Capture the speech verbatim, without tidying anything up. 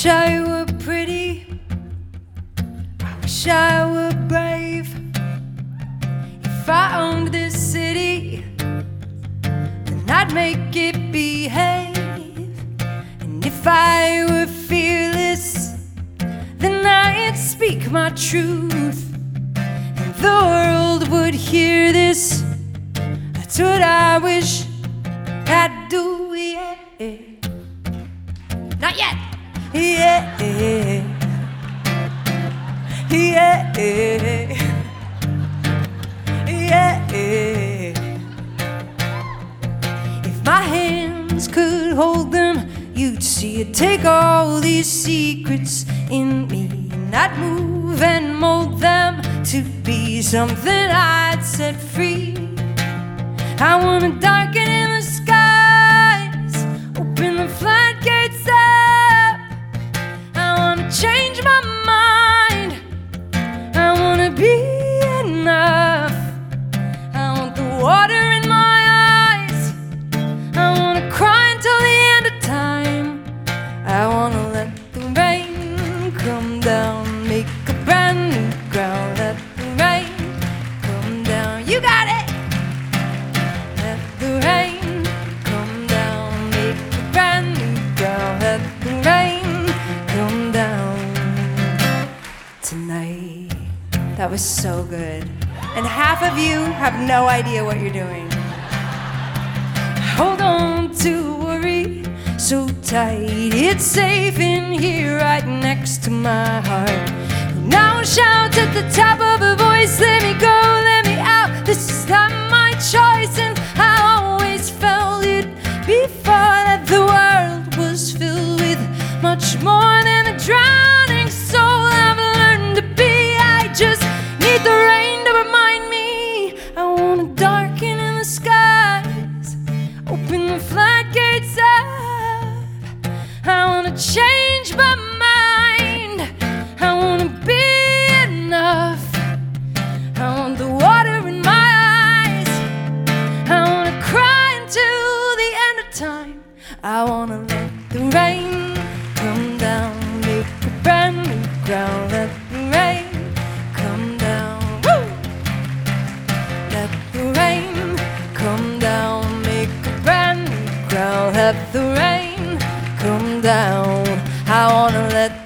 wish I were pretty, I wish I were brave. If I owned this city, then I'd make it behave. And if I were fearless, then I'd speak my truth, and the world would hear this. That's what I wish I'd do, yeah. Not yet. Yeah, yeah, yeah. If my hands could hold them, you'd see it. Take all these secrets in me, and I'd move and mold them to be something I'd set free. I wanna darken in the skies, open the floodgates up. I wanna change my mind, I wanna be enough. I want the water in my eyes, I wanna cry until the end of time. I wanna let the rain come down, make a brand new ground. Let the rain come down, you got it. Let the rain come down, make a brand new ground. Let the rain come down tonight. That was so good. And half of you have no idea what you're doing. Hold on to worry so tight, it's safe in here right next to my heart. Now shout at the top of a voice, let me go, let me out. This is not my choice, and I always felt it before, that the world was filled with much more than a drowning soul. I've learned to be, I just need the rain to remind me. I wanna darken in the skies, open the floodgates up. I wanna change my mind, I wanna be enough. I want the water in my eyes, I wanna cry until the end of time. I wanna let the rain come down, make a brand new ground. Let the rain come down, woo! Let the rain come down, make a brand new ground. Let the rain come down, I wanna let